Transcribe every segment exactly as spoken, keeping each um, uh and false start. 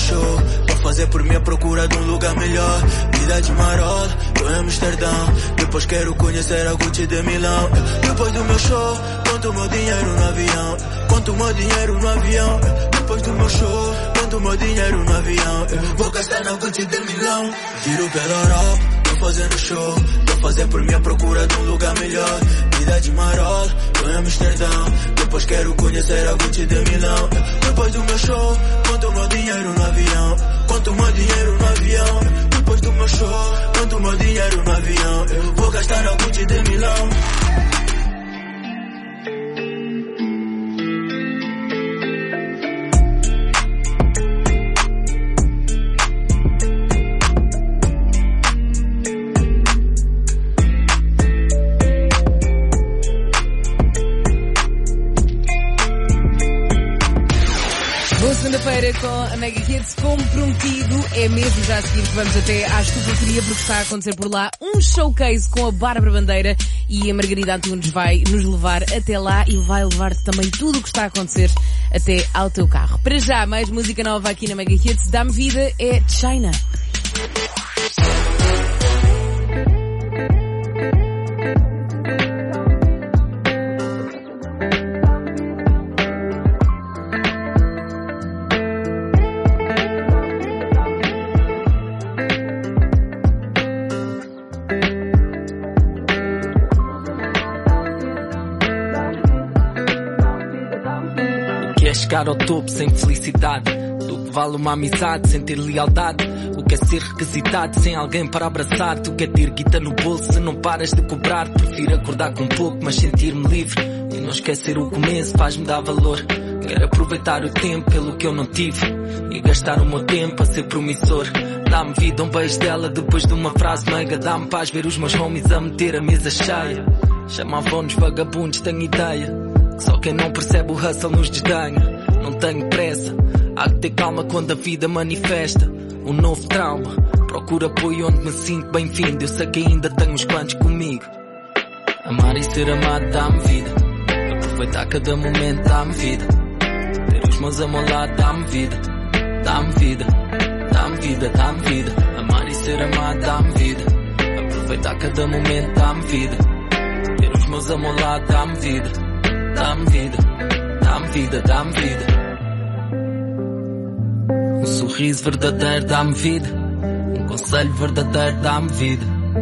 show, pra fazer por mim a procura de um lugar melhor. Vida de marola, tô em Amsterdão. Depois quero conhecer a Gucci de Milão. Depois do meu show, conto o meu dinheiro no avião. Conto o meu dinheiro no avião. Depois do meu show, conto o meu dinheiro no avião. Vou gastar na Gucci de Milão. Giro pela Europa, tô fazendo show, tô fazer por mim a procura de um lugar melhor. Vida de marola, tô em Amsterdão. Depois quero conhecer a Gucci de Milão. Depois do meu show, conto o meu dinheiro no avião. Conto o meu dinheiro no avião. Depois do meu show, conto o meu dinheiro no avião. Eu vou gastar na Gucci de Milão. Segunda-feira com a Mega Hits, como prometido, é mesmo já a seguir que vamos até à Estufafaria, porque está a acontecer por lá um showcase com a Bárbara Bandeira e a Margarida Antunes vai nos levar até lá e vai levar-te também tudo o que está a acontecer até ao teu carro. Para já, mais música nova aqui na Mega Hits, Dá-me Vida, é China. Chegar ao topo sem felicidade, do que vale uma amizade sem ter lealdade, o que é ser requisitado sem alguém para abraçar-te, o que é ter guita no bolso se não paras de cobrar. Prefiro acordar com pouco mas sentir-me livre e não esquecer o começo faz-me dar valor. Quero aproveitar o tempo pelo que eu não tive e gastar o meu tempo a ser promissor. Dá-me vida, um beijo dela depois de uma frase meiga. Dá-me paz ver os meus homies a meter a mesa cheia. Chamavam-nos vagabundos, tenho ideia, só quem não percebe o hustle nos desdenha. Não tenho pressa, há que ter calma quando a vida manifesta um novo trauma. Procuro apoio onde me sinto bem-vindo. Eu sei que ainda tenho uns quantos comigo. Amar e ser amado dá-me vida, aproveitar cada momento dá-me vida. Ter os meus amor lá dá-me vida, dá-me vida, dá-me vida, dá-me vida. Amar e ser amado dá-me vida, aproveitar cada momento dá-me vida. Ter os meus amor lá dá-me vida, dá-me vida, dá-me vida, dá-me vida. Um sorriso verdadeiro dá-me vida, um conselho verdadeiro dá-me vida.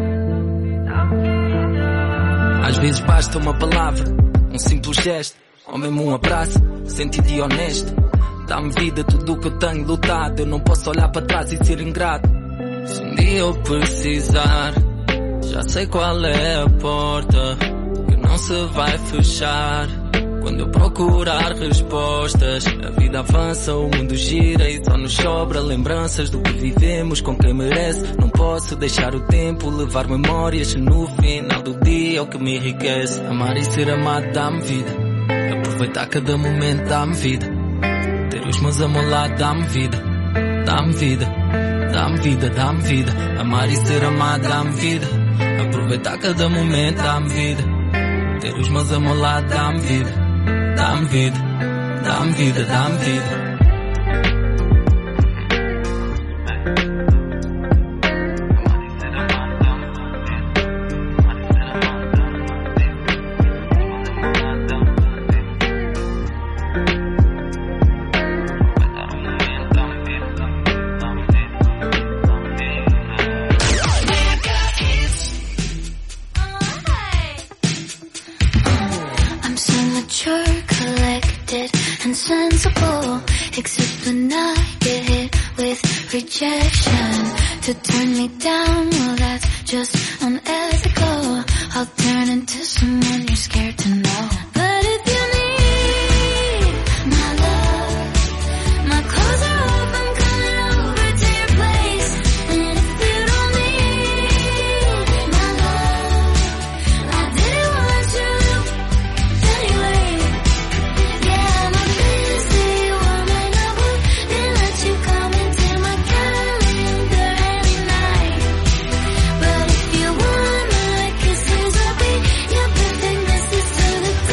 Às vezes basta uma palavra, um simples gesto, ou mesmo um abraço, sentido e honesto. Dá-me vida tudo o que eu tenho lutado. Eu não posso olhar para trás e ser ingrato. Se um dia eu precisar, já sei qual é a porta que não se vai fechar. Quando eu procurar respostas, a vida avança, o mundo gira e só nos sobra lembranças do que vivemos com quem merece. Não posso deixar o tempo levar memórias, no final do dia é o que me enriquece. Amar e ser amado dá-me vida, aproveitar cada momento dá-me vida. Ter os meus amor lá dá-me vida, dá-me vida, dá-me vida, dá-me vida. Amar e ser amado dá-me vida, aproveitar cada momento dá-me vida. Ter os meus amor lá dá-me vida, dá-me vida, dá-me vida, dá-me vida. Except when I get hit with rejection. To turn me down, well that's just unethical. I'll turn into someone you're scared to know. But if you need my love, my clothes are off, I'm coming over to your place. And if you don't need my love, I didn't want you anyway. Yeah, I'm a busy woman, I wouldn't let you come into my calendar any night. But if you want my kisses, I'll be your perfect missus to the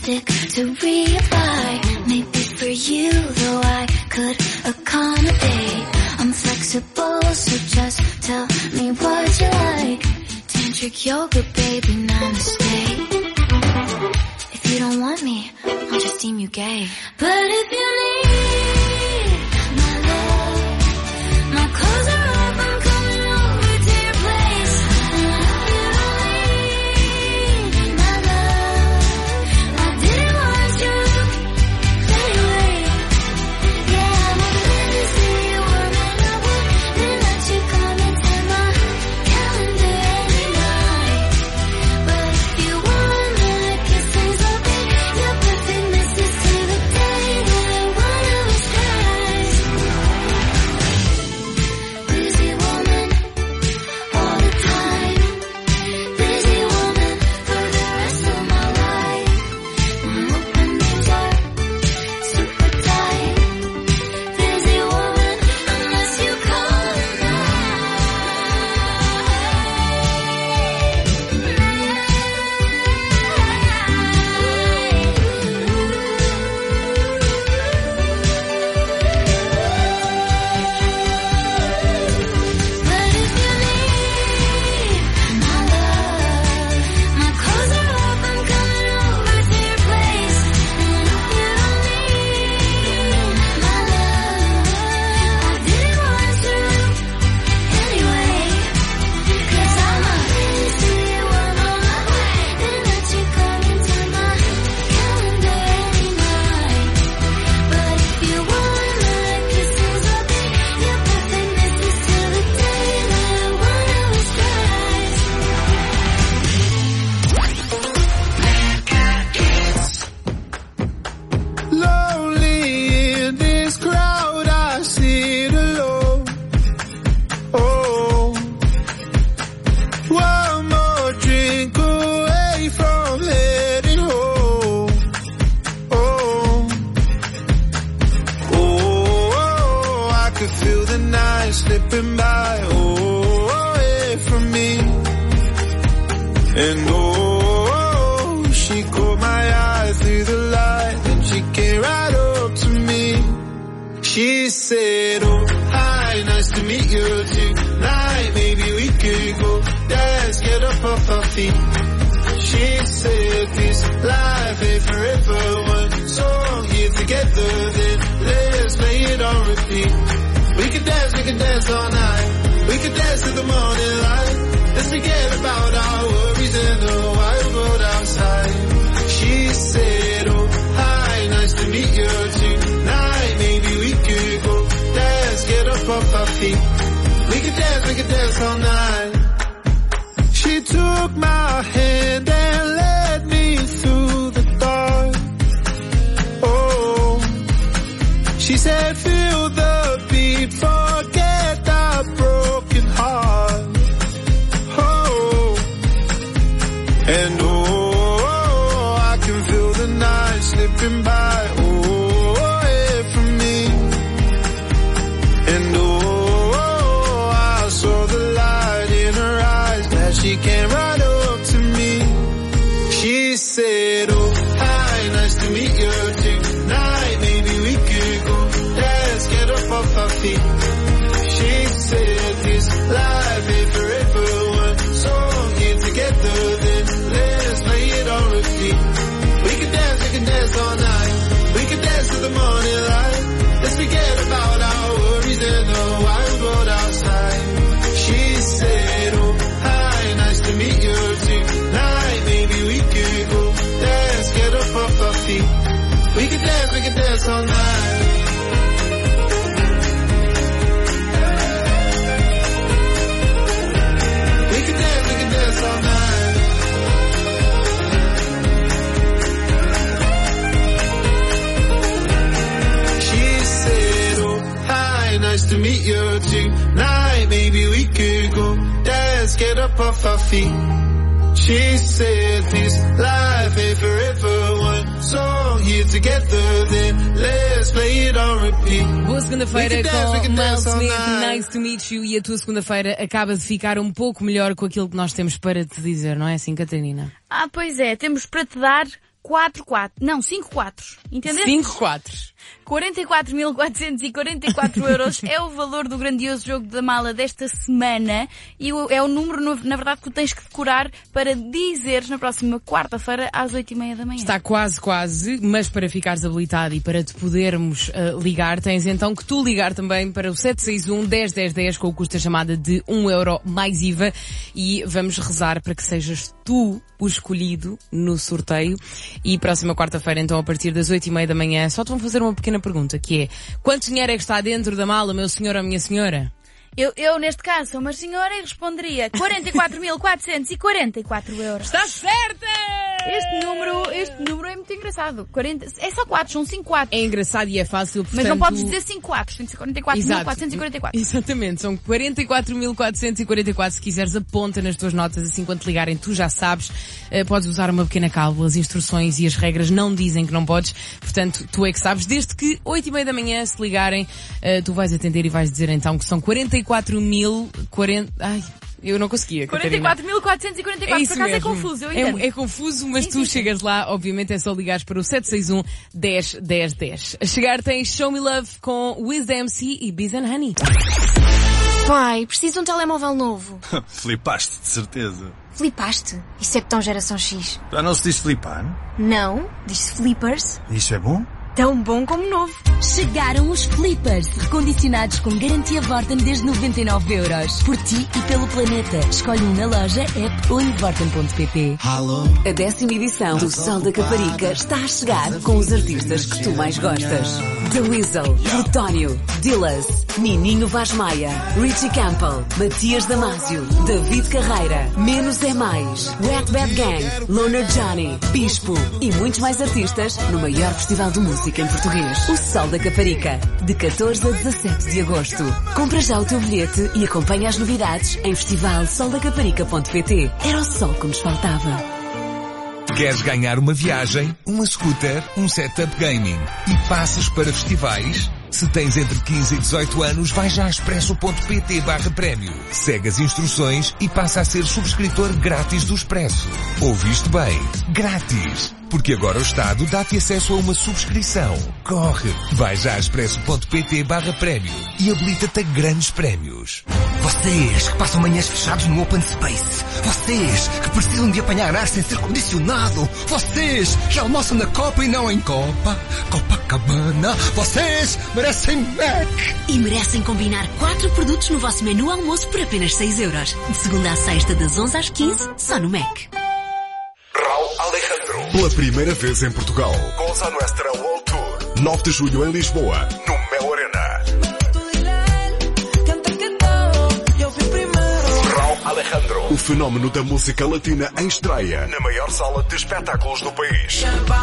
stick to reapply. Maybe for you, though I could accommodate. I'm flexible, so just tell me what you like. Tantric yoga, baby, namaste. If you don't want me, I'll just deem you gay. But if you need my love, my clothes are up, I'm coming over to your place. And if you don't need my love, I didn't want you anyway. Yeah, I'm open to see you were meant to work. Then let you come into my calendar any night. But if you wanna kiss things up, your perfect misses to the day that I wanna was Christ. Busy woman, all the time. Busy woman for the rest of my life. My openings are super tight. Busy woman, unless you call But if you need my love, my clothes are up, I'm coming over to your place. And if you don't need my love, I didn't want to anyway. 'Cause I'm a see you I'm on my way. Then let you come into my calendar any night. But if you wanna kiss things up, your perfect misses to the day that I wanna was Christ. Lonely in this crowd, I sit alone. Oh, one more drink away from heading home. Oh, oh, I could feel the night slipping by. Oh, away from me. And oh, she caught my eye through the light, and she came right up to me. She said, oh, hi, nice to meet you tonight. Maybe we could go dance, get up off our feet. She said, this life ain't forever. One song here together, then let's play it on repeat. We could dance, we could dance all night. We could dance to the morning light. Let's forget about our worries and the wild world outside. She said, oh, hi, nice to meet you tonight. Maybe we could go dance, get up off our feet. We could dance, we could dance all night. She took my hand and led me through the dark. Oh, she said, feel the beat, forget that broken heart. Oh, and oh, I can feel the night slipping by. Oh, away from me. And oh, I saw the light in her eyes, that she came right up to me. She said, oh, hi, nice to meet you tonight. Maybe we could go dance, get up off our feet. She said, this life ain't forever. One song here together, then let's play it on repeat. We can dance, we can dance all night. We can dance to the morning light. Let's forget about our worries and the wild world outside. She said, oh, hi, nice to meet you tonight. Maybe we could go dance, get up off our feet. We can dance, we can dance all night. We can dance, we can dance all night. She said, oh, hi, nice to meet you tonight. Maybe we could go dance, get up off our feet. She said, this life ain't forever. One song here together, then let's play it on repeat. Boa segunda-feira We can dance, we com can Miles dance all Smith, night. nice to meet you. E a tua segunda-feira acaba de ficar um pouco melhor com aquilo que nós temos para te dizer, não é assim, Catarina? Ah, pois é, temos para te dar quatro quatro. Não, cinco quatros. Entendeste? cinco quatros. quarenta e quatro mil quatrocentos e quarenta e quatro euros é o valor do grandioso jogo da mala desta semana e é o número, na verdade, que tu tens que decorar para dizeres na próxima quarta-feira às oito e meia da manhã. Está quase, quase, mas para ficares habilitado e para te podermos uh, ligar, tens então que tu ligar também para o sete seis um, dez, dez, dez com o custo da chamada de um euro mais I V A e vamos rezar para que sejas tu o escolhido no sorteio e próxima quarta-feira, então, a partir das oito e meia da manhã, só te vão fazer uma pequena pergunta, que é: quanto dinheiro é que está dentro da mala, meu senhor ou minha senhora? Eu, eu, neste caso, sou uma senhora e responderia quarenta e quatro mil quatrocentos e quarenta e quatro euros. Está certa! Este número, este número é muito engraçado. quarenta, é só quatro, são cinco quatros. É engraçado e é fácil, portanto... Mas não podes dizer cinco quatros, tem que ser quarenta e quatro mil quatrocentos e quarenta e quatro. Exatamente, são quarenta e quatro mil quatrocentos e quarenta e quatro. Se quiseres, aponta nas tuas notas, assim quando te ligarem, tu já sabes. Uh, podes usar uma pequena cábula, as instruções e as regras não dizem que não podes. Portanto, tu é que sabes. Desde que oito e meia da manhã, se ligarem, uh, tu vais atender e vais dizer então que são quarenta e quatro mil, quarenta... Ai... Eu não conseguia, quarenta e quatro mil quatrocentos e quarenta e quatro, é por acaso mesmo. É confuso, eu entendo. É, é confuso, mas sim, tu sim, chegas sim. lá, obviamente é só ligares para o sete seis um, dez, dez, dez. A chegar tem Show Me Love com Wiz the M C e Biz and Honey. Pai, preciso de um telemóvel novo. Flipaste, de certeza. Flipaste? Isso é tão geração X. Já não se diz flipar? Não, diz-se flippers. Isso é bom? Tão bom como novo. Chegaram os flippers, recondicionados com garantia Vorten desde noventa e nove euros. Por ti e pelo planeta. Escolhe um na loja, app ou em vorten ponto pt. A décima edição do Sol da Caparica está a chegar com os artistas que tu mais gostas. The Weasel, Plutónio, Dillas, Nininho Vaz Maia, Richie Campbell, Matias Damasio, David Carreira, Menos é Mais, Wet Bad Gang, Loner Johnny, Bispo e muitos mais artistas no maior festival de música em português, o Sol da Caparica, de catorze a dezassete de agosto. Compra já o teu bilhete e acompanha as novidades em festival sol da caparica ponto pt. Era o sol que nos faltava. Queres ganhar uma viagem, uma scooter, um setup gaming e passas para festivais? Se tens entre quinze e dezoito anos, vai já a expresso ponto pt barra prémio. Segue as instruções e passa a ser subscritor grátis do Expresso. Ouviste bem? Grátis! Porque agora o Estado dá-te acesso a uma subscrição. Corre! Vai já a expresso ponto pt barra prémio e habilita-te a grandes prémios. Vocês que passam manhãs fechados no Open Space. Vocês que precisam de apanhar ar sem ser condicionado. Vocês que almoçam na Copa e não em Copa. Copacabana. Vocês merecem Mac. E merecem combinar quatro produtos no vosso menu almoço por apenas seis euros. De segunda à sexta, das onze às quinze, só no Mac. Raul Alejandro. Pela primeira vez em Portugal. Cosa Nuestra World Tour. nove de julho em Lisboa, no Mel Arena. Raul Alejandro. O fenómeno da música latina em estreia. Na maior sala de espetáculos do país.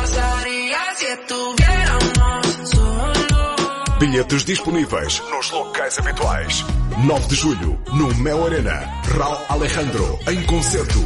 Bilhetes disponíveis nos locais habituais. nove de julho, no Mel Arena. Raul Alejandro, em concerto.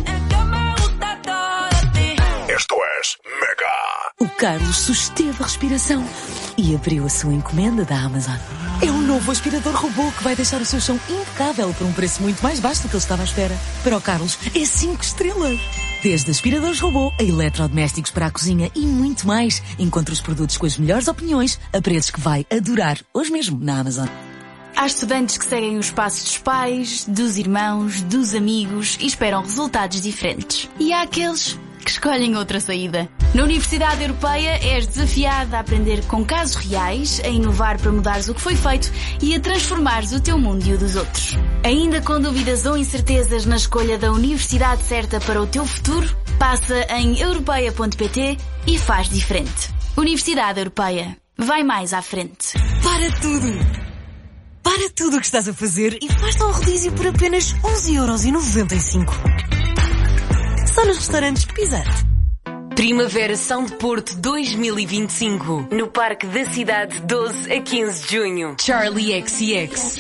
Esto és Mega. O Carlos susteve a respiração e abriu a sua encomenda da Amazon. É um novo aspirador robô que vai deixar o seu chão impecável por um preço muito mais baixo do que ele estava à espera. Para o Carlos, é cinco estrelas. Desde aspiradores robô a eletrodomésticos para a cozinha e muito mais. Encontre os produtos com as melhores opiniões a preços que vai adorar. Hoje mesmo na Amazon. Há estudantes que seguem os passos dos pais, dos irmãos, dos amigos e esperam resultados diferentes. E há aqueles que escolhem outra saída. Na Universidade Europeia és desafiado a aprender com casos reais, a inovar para mudares o que foi feito e a transformares o teu mundo e o dos outros. Ainda com dúvidas ou incertezas na escolha da universidade certa para o teu futuro? Passa em europeia ponto pt e faz diferente. Universidade Europeia. Vai mais à frente. Para tudo! Para tudo o que estás a fazer e faz-te um rodízio por apenas onze euros e noventa e cinco. Só nos restaurantes Pizza. Primavera São de Porto dois mil e vinte e cinco. No Parque da Cidade, doze a quinze de junho. Charlie X C X.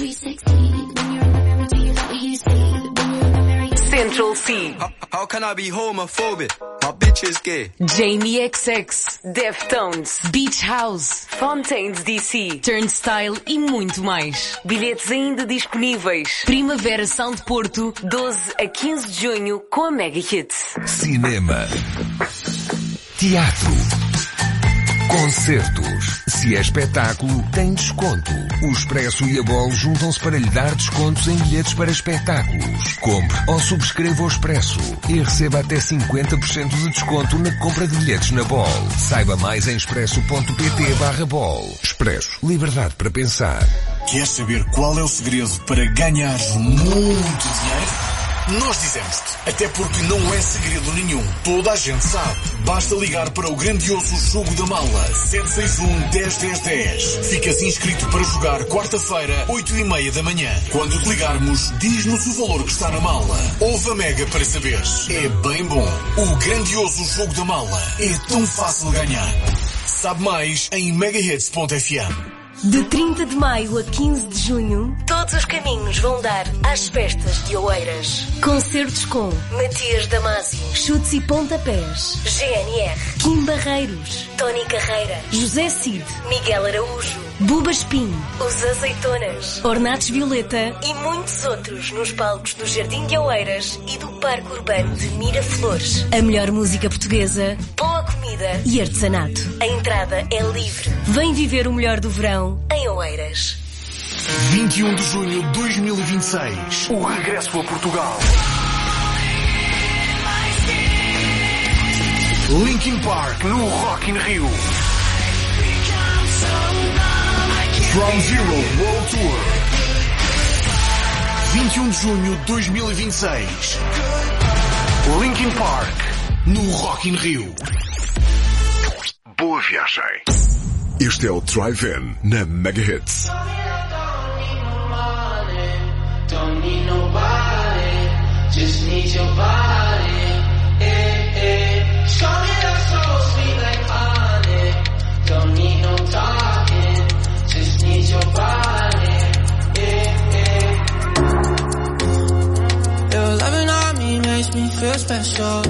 Central C. How, how can I be homophobic? My bitch is gay. Jamie X X. Deftones. Beach House. Fontaines D C. Turnstile e muito mais. Bilhetes ainda disponíveis. Primavera São de Porto, doze a quinze de junho com a Mega Hits. Cinema. Teatro. Concertos. Se é espetáculo, tem desconto. O Expresso e a Bol juntam-se para lhe dar descontos em bilhetes para espetáculos. Compre ou subscreva o Expresso e receba até cinquenta por cento de desconto na compra de bilhetes na Bol. Saiba mais em expresso.pt barra Bol. Expresso. Liberdade para pensar. Queres saber qual é o segredo para ganhar muito dinheiro? Nós dizemos-te, até porque não é segredo nenhum. Toda a gente sabe. Basta ligar para o grandioso Jogo da Mala. sete seis um, um zero, um zero, um zero. Ficas inscrito para jogar quarta-feira, oito e meia da manhã. Quando te ligarmos, diz-nos o valor que está na mala. Ouve a Mega para saberes. É bem bom. O grandioso Jogo da Mala. É tão fácil ganhar. Sabe mais em megahits ponto f m. De trinta de maio a quinze de junho, todos os caminhos vão dar às festas de Oeiras. Concertos com Matias Damasio, Chutes e Pontapés, G N R, Kim Barreiros, Tony Carreira, José Cid, Miguel Araújo, Buba Espinho, Os Azeitonas, Ornatos Violeta e muitos outros nos palcos do Jardim de Oeiras e do Parque Urbano de Miraflores. A melhor música portuguesa, boa comida e artesanato. A entrada é livre. Vem viver o melhor do verão em Oeiras. vinte e um de junho de dois mil e vinte e seis. O regresso a Portugal. Linkin Park no Rock in Rio. From Zero World Tour. vinte e um de junho de dois mil e vinte e seis. Linkin Park no Rock in Rio. Boa viagem. Este é o Drive-In na Mega Hits. Don't need nobody, just need your body. Eh, eh. Show me that so sweet like honey. Don't need no talking, just need your body. Eh, eh. Your loving on me makes me feel special.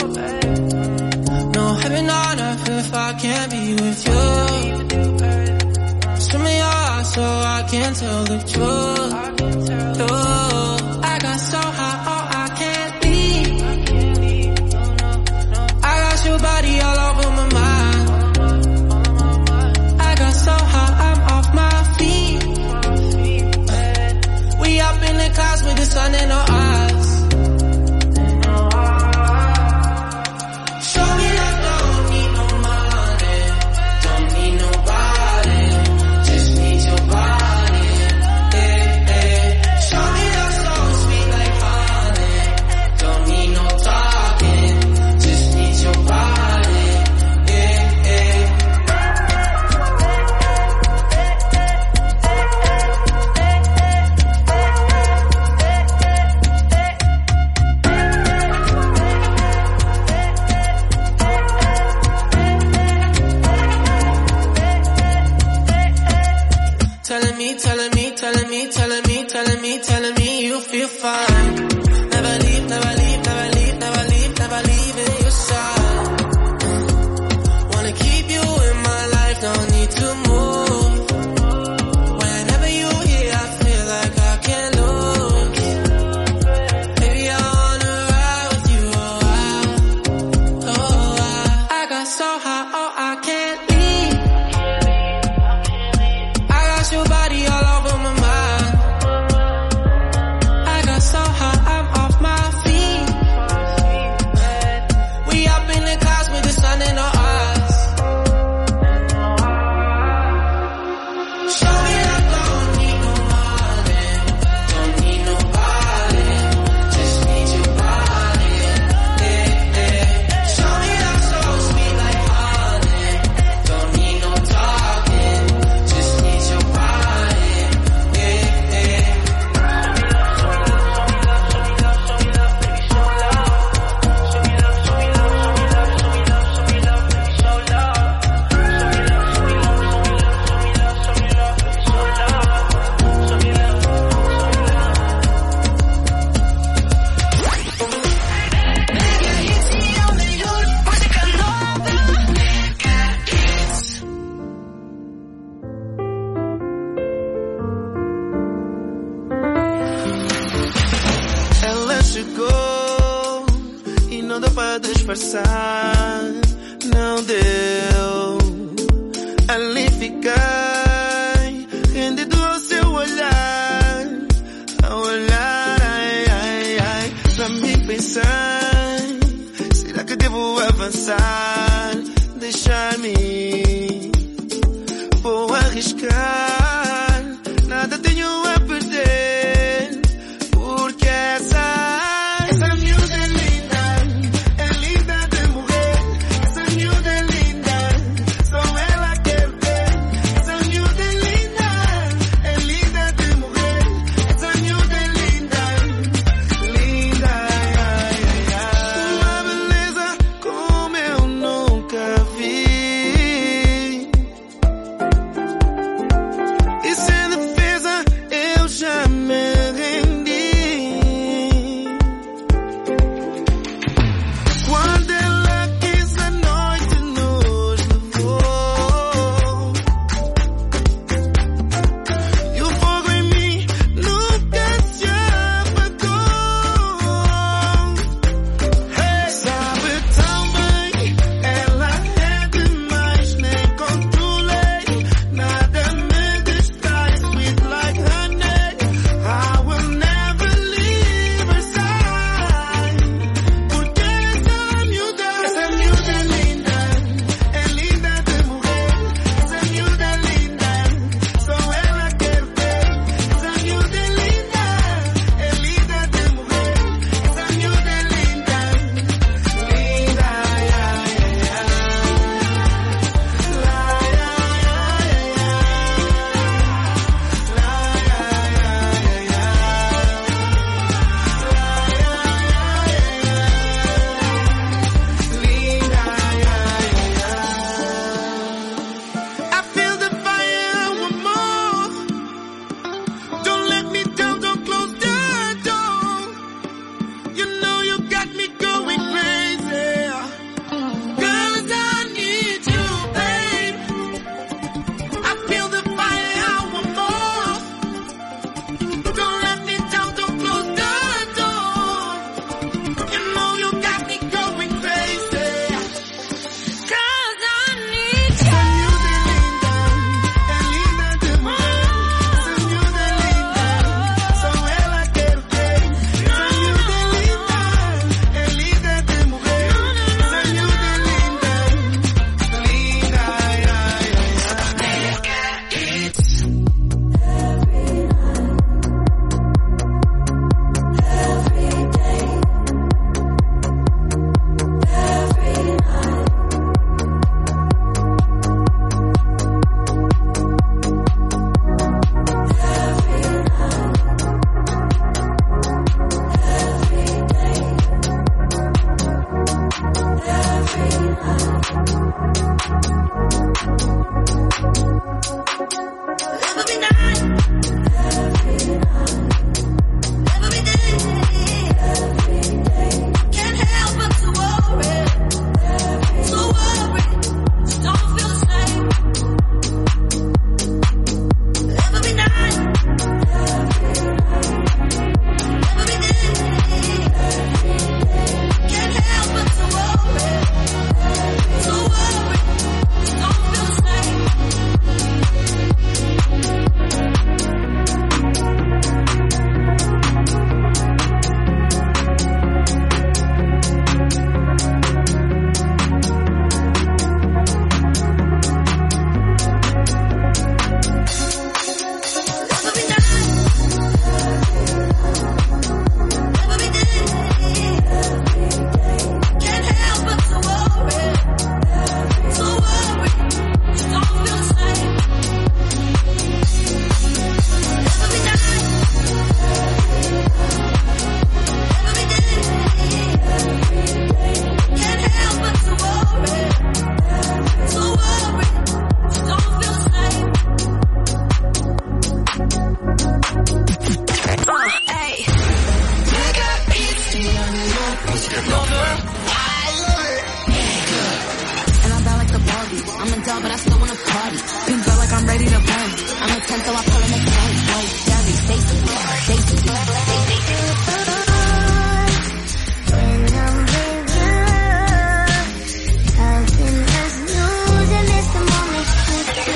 No heaven on earth if I can't be with you. Swim in your eyes so I can tell the truth. Oh, I got so high, oh, I can't leave. I got your body all over my mind. I got so high, I'm off my feet. We up in the clouds with the sun in our eyes. Show me that don't need no money, don't need nobody, just need your body. Eh, eh. Show me that so sweet like honey, don't need no talking, just need your body. Eh, eh. Telling me, telling me, telling me, telling me, telling me, telling me you feel fine. Never leave, never leave, never leave, never leave, never leave in your side. Wanna keep you in my life, don't need to move. Whenever you're here, I feel like I can't lose. Baby, I wanna ride with you, oh I, oh I. I got so high, oh I can't leave. I got your body all over my mind. I got so high, I'm off my feet. We up in the clouds with the sun in our eyes. Show me that don't need no money, don't need nobody, just need your body. Eh, eh. Show me that so sweet like honey, don't need no talking, just need your body. Eh, eh. Ela chegou e não dá para disfarçar. Não ali fiquei, rendido ao seu olhar, ao olhar, ai, ai, ai. Pra mim pensei, será que devo avançar, deixar-me? Vou arriscar, nada tenho a perder, porque essa essa miúda é linda, é linda de morrer. Essa miúda é linda, só ela quer ver. Essa miúda é linda, é linda de morrer. Essa miúda é linda, linda, ai, ai, ai. Uma beleza como eu nunca vi. E sem defesa eu já me rendi. Quando ela quis a noite nos levou, e o fogo em mim nunca se apagou. Hey, sabe tão bem, ela é demais, nem controlei, nada me distrai, sweet like honey. I will never leave her side, porque essa miúda, essa miúda é linda, é linda de morrer. Essa miúda é linda, só ela quer ver. Essa miúda é linda, é linda de morrer. Essa miúda é linda, linda, ai, ai, ai, ai. I feel the fire, one more. Don't let me down, don't close the door. You know you got me going crazy. Girl, I need you, babe. I feel the fire, one more. Don't let me down, don't close the door. You know you got me going crazy. Cause I need you. Essa miúda é linda, é linda de morrer. Essa miúda é linda, só ela quer ver. Essa miúda é linda, é linda de morrer. Essa miúda é linda, linda, ai, ai, ai, every night, every day, can't help but to worry, so worry, just don't feel the same. Every night, every day, can't help but to worry, so worry, just don't feel the same. Every night, every day, can't help but to worry, so worry, just don't feel the same. Every night, every day, can't help but to worry, so worry, just don't feel the same. Uh, hey. Nigga, it's the lover. And I'm bad like the Barbies. I'm a doll, but I still wanna party. Pink belt like I'm ready to burn. I'm a ten, so I pull in the can. Like Gabby, Stacy, Stacy, Stacy. When I'm with you, I've been as losing this moment.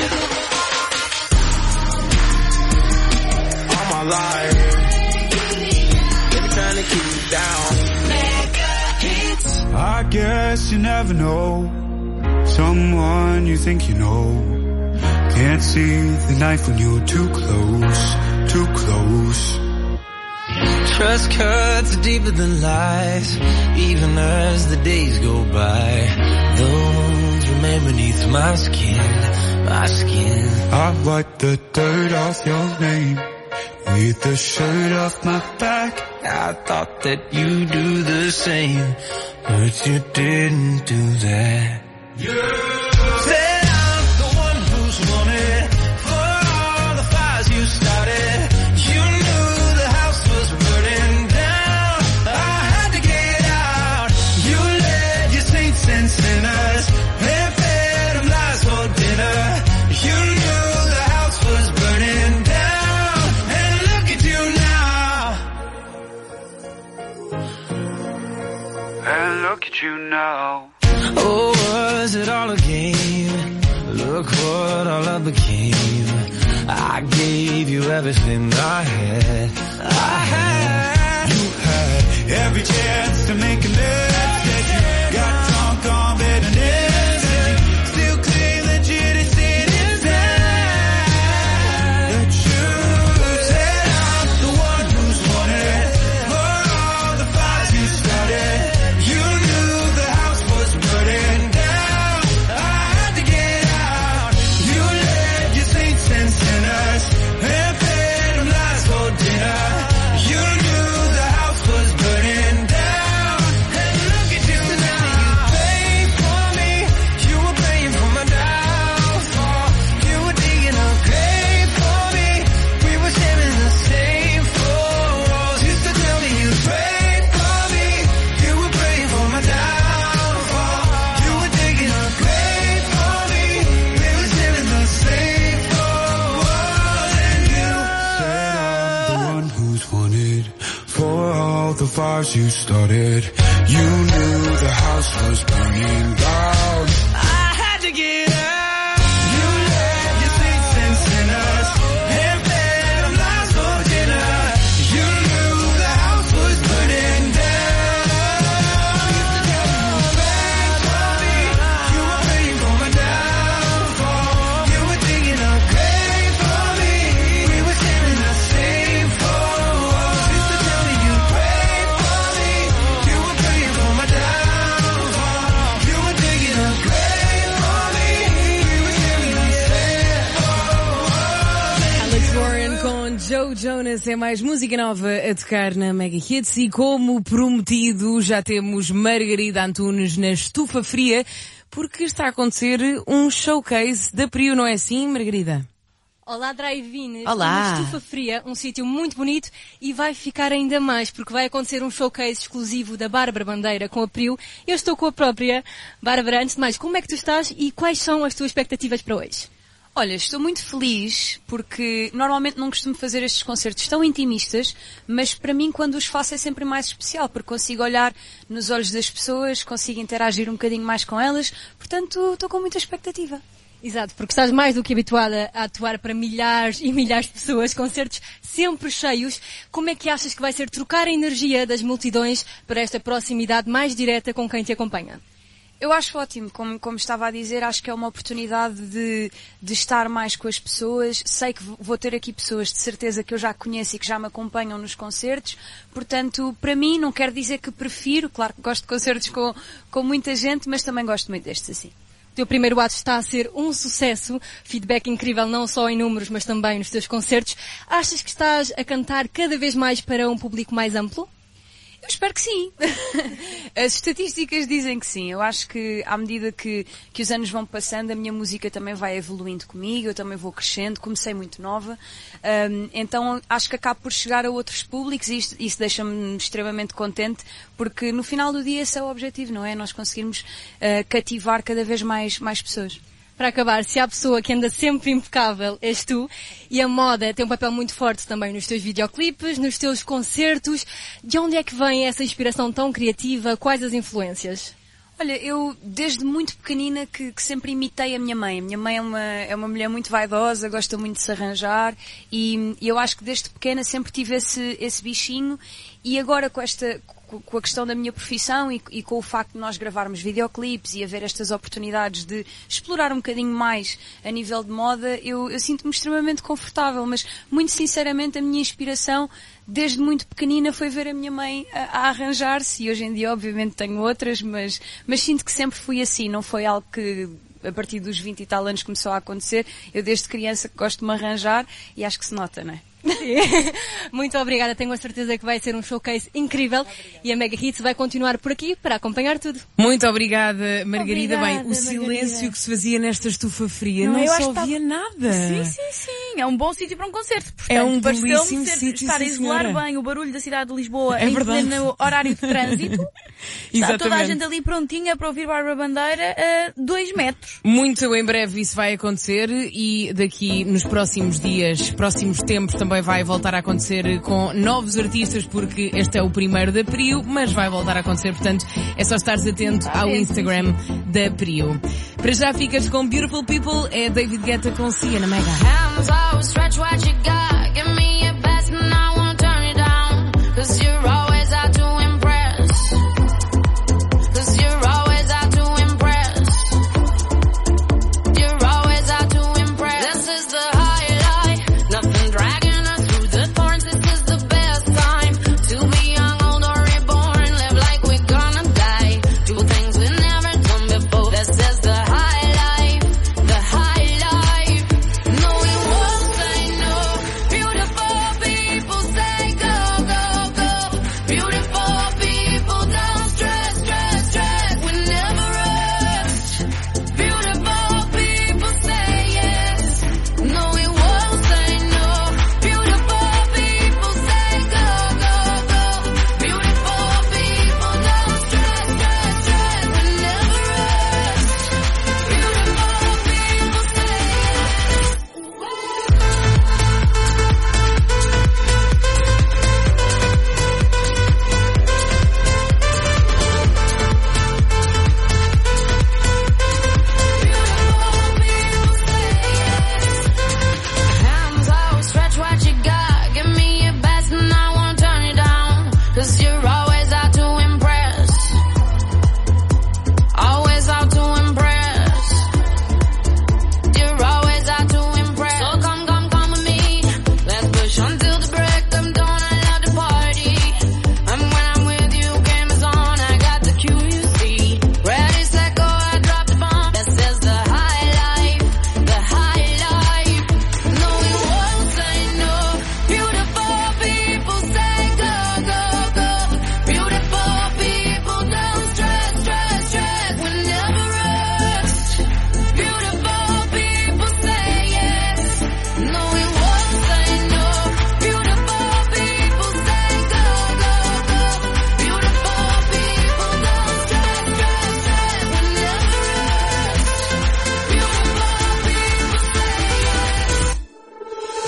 guess you never know. Someone you think you know can't see the knife when you're too close, too close. Trust cuts deeper than lies, even as the days go by. Those remain beneath my skin, my skin. I wipe the dirt off your name with the shirt off my back. I thought that you do the same, but you didn't do that. You said I'm the one who's wanted for all the fires you started. You knew the house was burning down. I had to get out. You led your saints and sinners and fed them lies for dinner. You knew the house was burning down, and look at you now. And look at you now. Oh, was it all a game? Look what all I became. I gave you everything I had. I had. You had every chance to make amends. Said you got drunk on bitterness. And you still claim that you didn't see it inside. The truth said I'm the one who's wanted for all the fires you started. You knew the house was burning down. I had to get out. You led your saints and sinners and fed them lies for dinner. You knew the house was burning down, and look at you now. You paid for me, you were paying for my downfall. You were digging a grave for me, we were sharing the same four walls. Used to tell me you prayed for me, you were praying for my downfall. You were digging a grave for me, we were sharing the same four walls. And you said I'm the one who's wanted for all the fires you started. You knew the house was burning down. I had to get out. You led your saints and sinners and fed them lies for dinner. You knew the house was burning down. You prayed for me, you were praying for my downfall. You were digging a grave for me, we were sharing the same four walls. Used to tell me you prayed for me, you were praying for my downfall. You were digging a grave for me, we were sharing the same four walls. Alex Warren com Joe Jonas é mais música nova a tocar na Mega Hits e como prometido já temos Margarida Antunes na estufa fria porque está a acontecer um showcase da Prio, não é assim, Margarida? Olá, Drive-In. Olá. Uma estufa fria, um sítio muito bonito e vai ficar ainda mais porque vai acontecer um showcase exclusivo da Bárbara Bandeira com a Prio. Eu estou com a própria Bárbara. Antes de mais, como é que tu estás e quais são as tuas expectativas para hoje? Olha, estou muito feliz porque normalmente não costumo fazer estes concertos tão intimistas, mas para mim quando os faço é sempre mais especial porque consigo olhar nos olhos das pessoas, consigo interagir um bocadinho mais com elas, portanto estou com muita expectativa. Exato, porque estás mais do que habituada a atuar para milhares e milhares de pessoas, concertos sempre cheios. Como é que achas que vai ser trocar a energia das multidões para esta proximidade mais direta com quem te acompanha? Eu acho ótimo, como, como estava a dizer, acho que é uma oportunidade de, de estar mais com as pessoas. Sei que vou ter aqui pessoas de certeza que eu já conheço e que já me acompanham nos concertos. Portanto, para mim, não quero dizer que prefiro, claro que gosto de concertos com, com muita gente, mas também gosto muito destes assim. O teu primeiro ato está a ser um sucesso, feedback incrível não só em números, mas também nos teus concertos. Achas que estás a cantar cada vez mais para um público mais amplo? Eu espero que sim. As estatísticas dizem que sim. Eu acho que à medida que, que os anos vão passando, a minha música também vai evoluindo comigo, eu também vou crescendo, comecei muito nova. Um, então acho que acabo por chegar a outros públicos e isto, isso deixa-me extremamente contente, porque no final do dia esse é o objetivo, não é? Nós conseguirmos uh, cativar cada vez mais, mais pessoas. Para acabar, se há pessoa que anda sempre impecável, és tu. E a moda tem um papel muito forte também nos teus videoclipes, nos teus concertos. De onde é que vem essa inspiração tão criativa? Quais as influências? Olha, eu desde muito pequenina que, que sempre imitei a minha mãe. A minha mãe é uma, é uma mulher muito vaidosa, gosta muito de se arranjar e, e eu acho que desde pequena sempre tive esse, esse bichinho e agora com esta... com a questão da minha profissão e, e com o facto de nós gravarmos videoclipes e haver estas oportunidades de explorar um bocadinho mais a nível de moda, eu, eu sinto-me extremamente confortável, mas muito sinceramente a minha inspiração desde muito pequenina foi ver a minha mãe a, a arranjar-se e hoje em dia obviamente tenho outras, mas, mas sinto que sempre fui assim, não foi algo que a partir dos vinte e tal anos começou a acontecer. Eu desde criança gosto de me arranjar e acho que se nota, não é? Muito obrigada, tenho a certeza que vai ser um showcase incrível e a Mega Hits vai continuar por aqui para acompanhar tudo. Muito obrigada, Margarida. Obrigada, Bem, o silêncio Margarida. que se fazia nesta estufa fria, Não, não, eu acho só que ouvia tá- nada. Sim, sim, sim. É um bom sítio para um concerto. Portanto, É um pareceu-me belíssimo ser- sítio, estar a sim, isolar senhora. bem o barulho da cidade de Lisboa É em verdade. pleno horário de trânsito. Está toda a Exatamente. gente ali prontinha para ouvir Bárbara Bandeira a dois metros. Muito em breve isso vai acontecer e daqui nos próximos dias, próximos tempos também vai voltar a acontecer com novos artistas porque este é o primeiro da Prio, mas vai voltar a acontecer, portanto é só estares atento ao Instagram da Prio. Para já ficas com Beautiful People, é David Guetta com Cia na Mega. Hands out, stretch what you got. Give me your best and I won't turn it down. Cause you're always out to impress. Cause you're always out to impress. You're always out to impress. This is the highlight. Nothing dragging us through the thorns. This is the best time to be young, old or reborn. Live like we're gonna die. Do things we never done before. This is the high life. The high life. No, we won't say no. Beautiful people say go, go, go. Beautiful people don't stress, stress, stress. We never rush. Beautiful people say yes. No, we won't say no. Beautiful people say go, go, go. Beautiful people don't stress, stress, stress. We never rush. Beautiful people say yes. Hands out, stretch what you got. Give me your best and I won't turn it down. Cause you're always out to impress. Always out to impress. You're always out to impress. So come, come, come with me. Let's push until the break of dawn. I love the party. And when I'm with you, game is on. I got the cue, you see. Ready, set, go, I drop the bomb. This is the high life. The high life. No, we won't say no. Beautiful people say go, go, go. Beautiful people don't stress, stress, stress. We never rush. Beautiful people say yes. No, we won't say no. Beautiful people say go, go, go. Beautiful people don't stress, stress, stress. We never rush. Beautiful people say yes.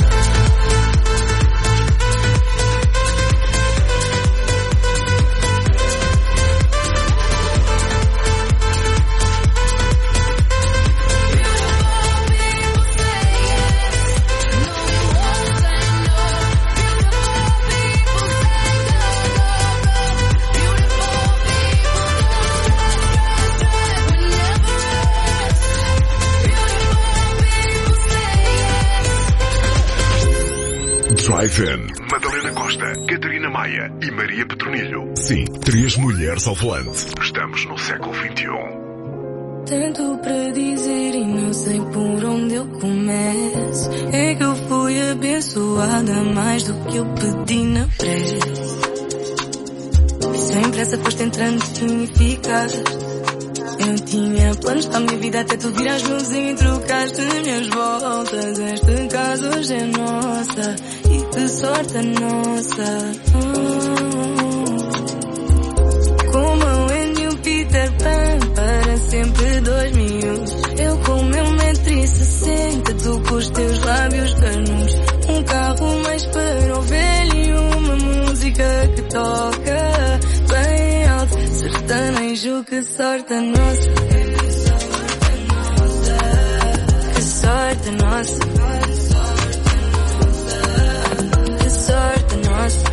Drive-In. Madalena Costa, Catarina Maia e Maria Petronilho. Sim, três mulheres ao volante. Estamos no século vinte e um. Tanto para dizer e não sei por onde eu começo. É que eu fui abençoada mais do que eu pedi na prece. Sem pressa foste entrando significado. Eu tinha planos para a minha vida até tu virares mãozinho e trocaste minhas voltas. Este caso hoje é nossa e que sorte a nossa. Oh. Como a Wendy e o Peter Pan, para sempre dois miúdos. Eu com o meu metro e sessenta, tu com os teus lábios carnudos. Um carro mais para o velho e uma música que toca bem alto, sertanejo. anjo, que sorte a nossa. Que sorte a nossa. Que sorte a nossa.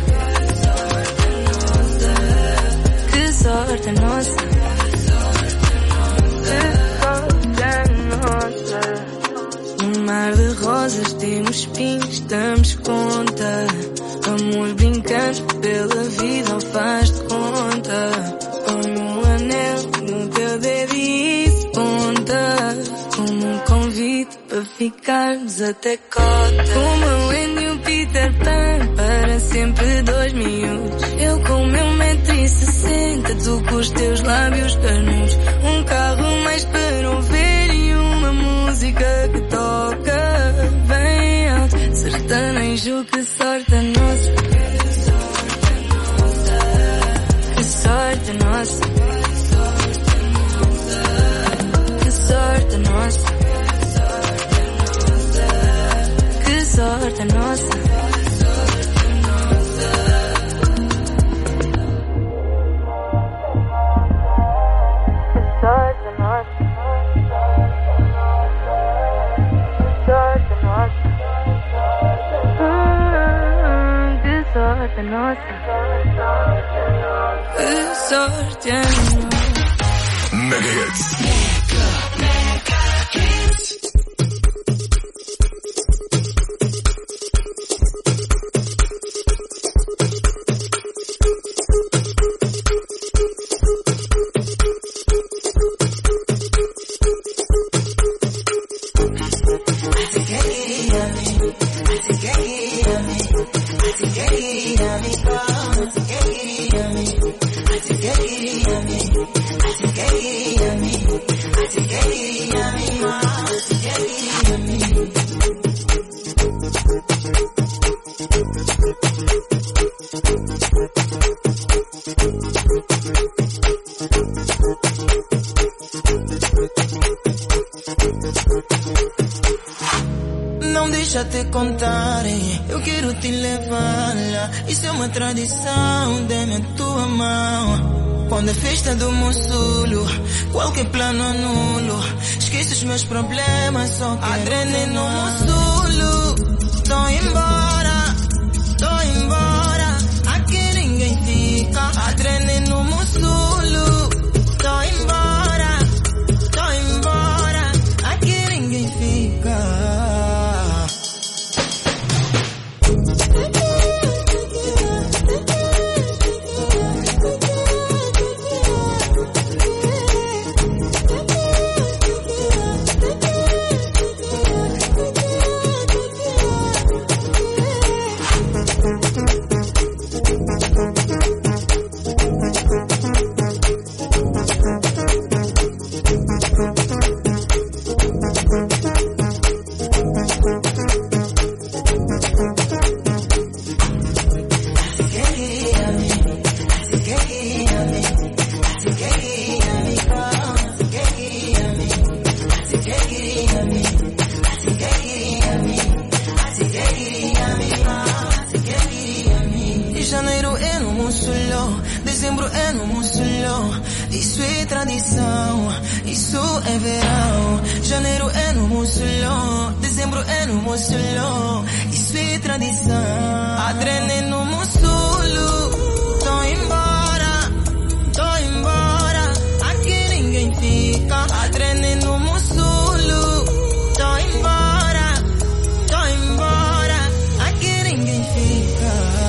Que sorte a nossa. No mar de rosas temos espinhos, damos conta. Amor brincando pela vida, ou faz de conta. Põe um anel no teu dedo e isso conta. Como um convite para ficarmos até cota. Como eu e o Peter Pan, para sempre dois minutos. Eu com o meu metro e sessenta, tu com os teus lábios carnudos. Um carro mais para ouvir e uma música que toca bem alto. Sertanejo, que sorte a nossa. Que sorte a nossa. Que sorte a nossa. Que sorte a nossa. sorte a nossa. Que sorte a nossa. Mega Hits. Não deixa te contarem, eu quero te levar lá. Isso é uma tradição, dê-me a tua mão. Quando é festa do Monsulo, qualquer plano anulo. Esquece os meus problemas, só quero adrenalina no Monsulo. Tô embora, tô embora, aqui ninguém fica. Adrenalina no Monsulo. Tô embora, tô embora, aqui ninguém fica. Janeiro é no Monsulo, dezembro é no Monsulo. Isso é tradição, isso é verão. Janeiro é no Monsulo, dezembro é no Monsulo. Isso é tradição. Adrenalina no Monsulo. Tô embora, tô embora, aqui ninguém fica. Adrenalina no Monsulo. Tô embora, tô embora, aqui ninguém fica.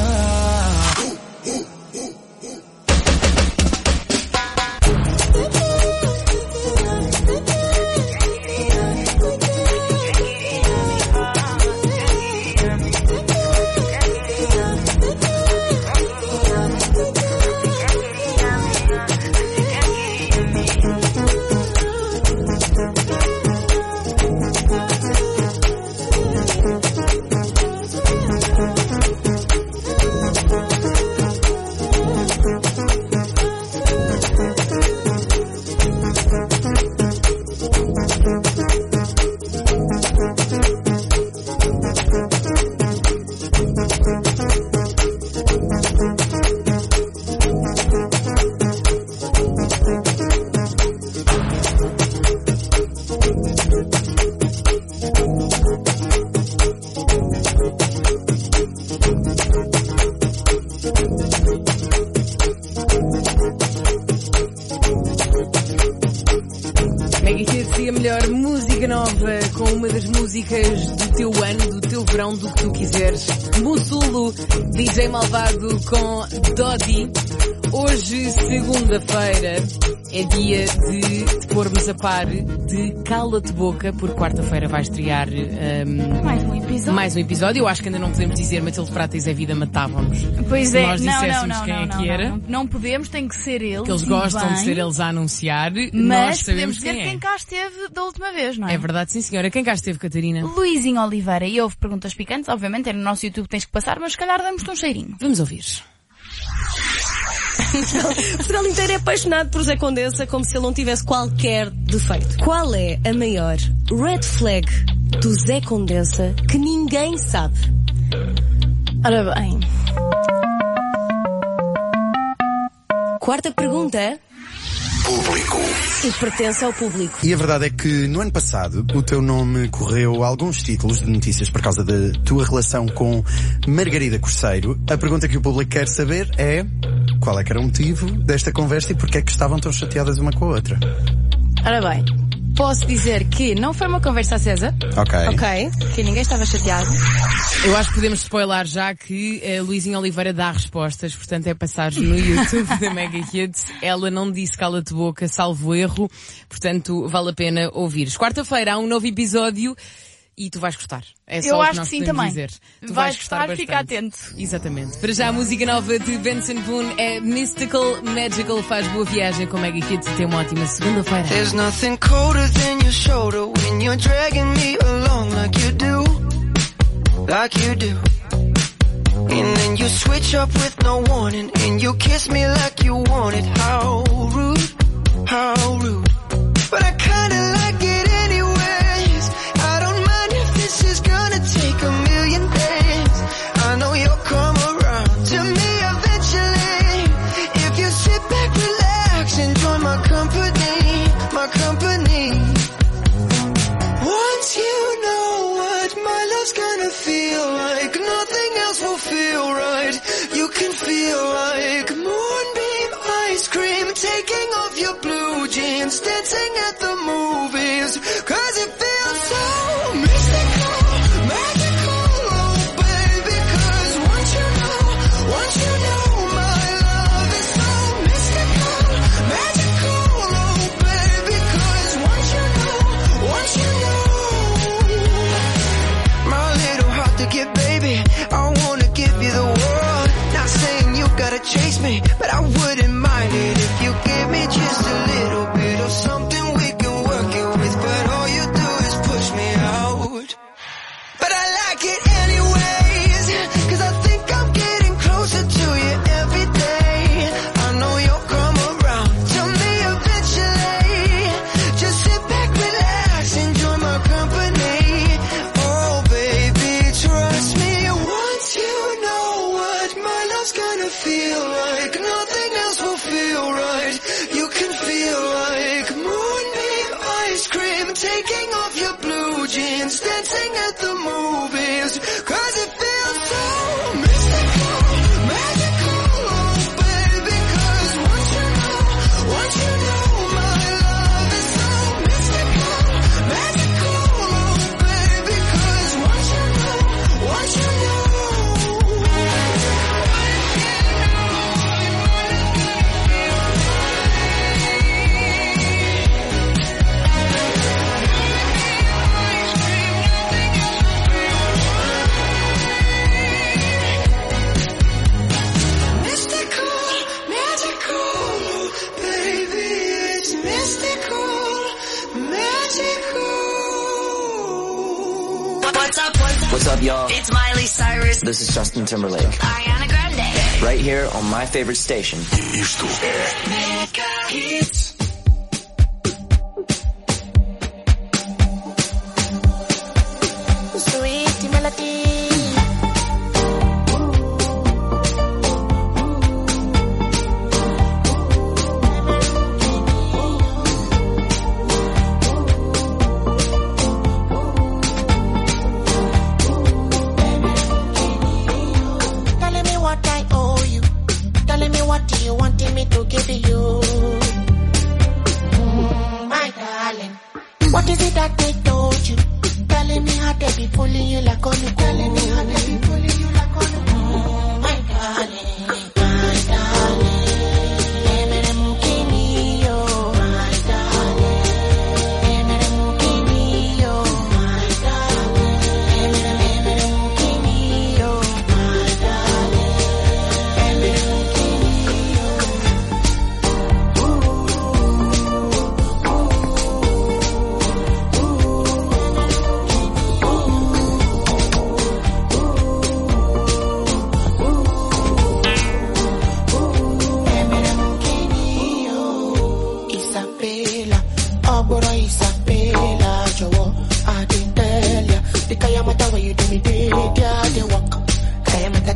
Acaba com uma das músicas do teu ano, do teu verão, do que tu quiseres. Mussulo, D J Malvado com Dodi. Hoje, segunda-feira, é dia de te pormos a par de Cala-te Boca, porque quarta-feira vai estrear um, mais um episódio. Mais um episódio. Eu acho que ainda não podemos dizer Matilde Prata e Zé Vida matávamos. Pois Se é, nós não, disséssemos não, não, quem não, é não, que não, era. não, não podemos, tem que ser eles. Que eles e gostam bem, de ser eles a anunciar. Mas nós sabemos podemos dizer quem, quem é. cá esteve da última vez, não é? É verdade, sim senhora. Quem cá esteve, Catarina? Luizinho Oliveira. E houve perguntas picantes, obviamente, é no nosso YouTube, tens que passar, mas se calhar damos-te um cheirinho. Vamos ouvir. Portugal inteiro é apaixonado por Zé Condensa como se ele não tivesse qualquer defeito. Qual é a maior red flag do Zé Condensa que ninguém sabe? Ora bem. Quarta pergunta. Público. E pertence ao público. E a verdade é que no ano passado o teu nome correu alguns títulos de notícias por causa da tua relação com Margarida Corseiro. A pergunta que o público quer saber é qual é que era o motivo desta conversa e porque é que estavam tão chateadas uma com a outra. Ora bem, posso dizer que não foi uma conversa acesa. Ok. Ok. Que ninguém estava chateado. Eu acho que podemos spoiler já que a Luizinha Oliveira dá respostas, portanto é passares no YouTube da Mega Hits. Ela não disse cala-te boca, salvo erro, portanto vale a pena ouvires. Quarta-feira há um novo episódio e tu vais gostar. É só Eu o que acho nós que sim podemos também. dizer. Tu Vais vais gostar, gostar, fica bastante. atento. Exatamente. Para já a música nova de Benson Boone é Mystical Magical, faz boa viagem com Mega Hits e tem uma ótima segunda-feira. There's nothing colder than your shoulder when you're dragging me along like you do, like you do. And then you switch up with no warning and you kiss me like you want it. How rude, how rude. But I kinda like it anyways. I don't mind if this is gonna take a million days. I know you'll come around to me eventually. If you sit back, relax, and join my company, my company. Once you know what my love's gonna feel like, nothing else will feel right. You can feel like moonbeam ice cream, taking off your blue jeans, dancing at the movies, cause it feels so mystical, magical, oh baby, cause once you know, once you know my love is so mystical, magical, oh baby, cause once you know, once you know, my little heart to get, baby, I wanna give you the world, not saying you gotta chase me, but I wouldn't mind it if you give me just a little bit of something we can work it with, but all you do is push me out. But I like it anyways, cause I think I'm getting closer to you every day. I know you'll come around to me eventually. Just sit back, relax, enjoy my company. Oh baby, trust me, once you know what my love's gonna feel like, nothing else will feel right. You can feel like moonbeam ice cream, taking off your blue jeans, dancing at the movies, cause it feels so mystical, magical, oh baby, cause once you know, once you know my love is so mystical, magical, oh baby, cause once you know, once you know. Mystical, magical, baby, it's mystical, magical. What's up, what's up? What's up, y'all? It's Miley Cyrus. This is Justin Timberlake. Ariana Grande. Right here on my favorite station. Isto é Mega Hits. Sweet melody. Telling me what I owe you. Telling me what you wanted me to give you.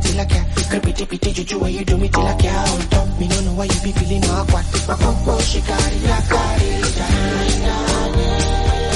till I care. Girl, pretty, pretty juju, why you do me till I care? Hold up, me don't know why you be feeling awkward. My compo, she got it, I got it. My darling.